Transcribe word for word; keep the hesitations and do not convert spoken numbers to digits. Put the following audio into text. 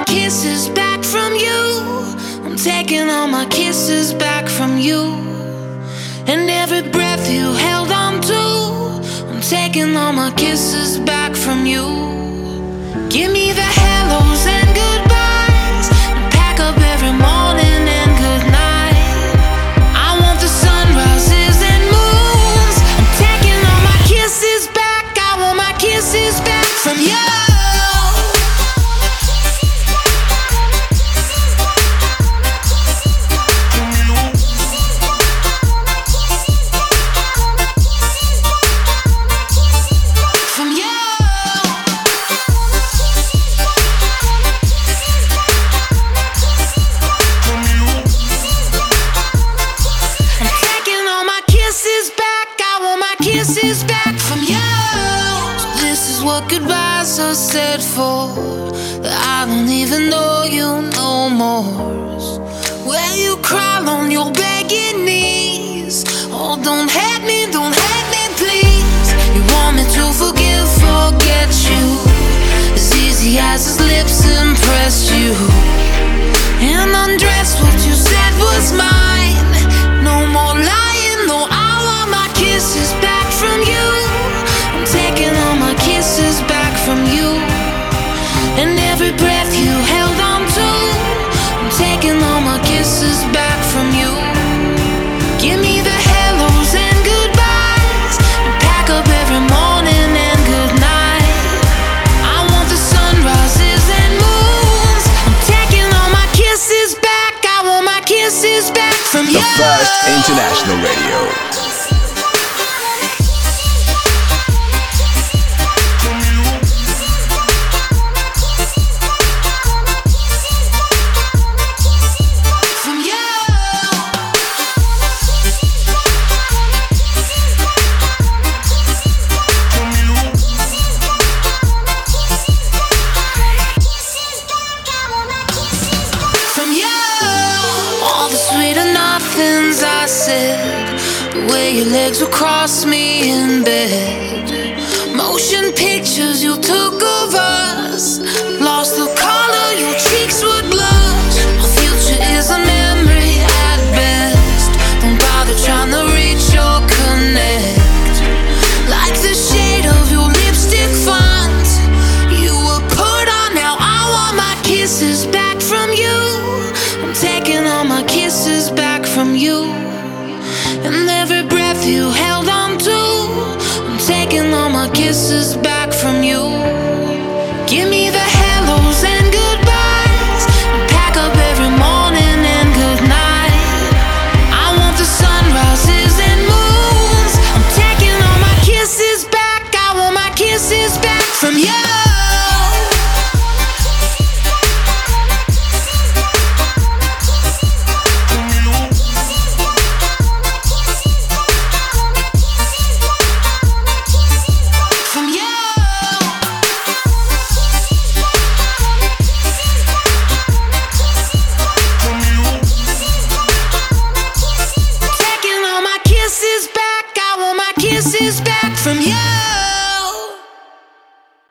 kisses back from you. I'm taking all my kisses back from you. And every breath you held on to, I'm taking all my kisses back from you. Give me the hellos and goodbyes, and pack up every morning and good night. I want the sunrises and moons. I'm taking all my kisses back. I want my kisses back from you. Goodbyes are said for that I don't even know you no more. Where you crawl on your begging knees. Oh, don't hate me, don't hate me, please. You want me to forgive, forget you, as easy as his lips impressed you. And undress what you said was mine. No more lying, no, I want my kisses back from you. I'm taking all my kisses back from you. And every breath you held on to, I'm taking all my kisses back from you. Give me the hellos and goodbyes, and pack up every morning and good night. I want the sunrises and moons. I'm taking all my kisses back. I want my kisses back from you. The First International Radio. Your legs would cross me in bed. Motion pictures you took of us.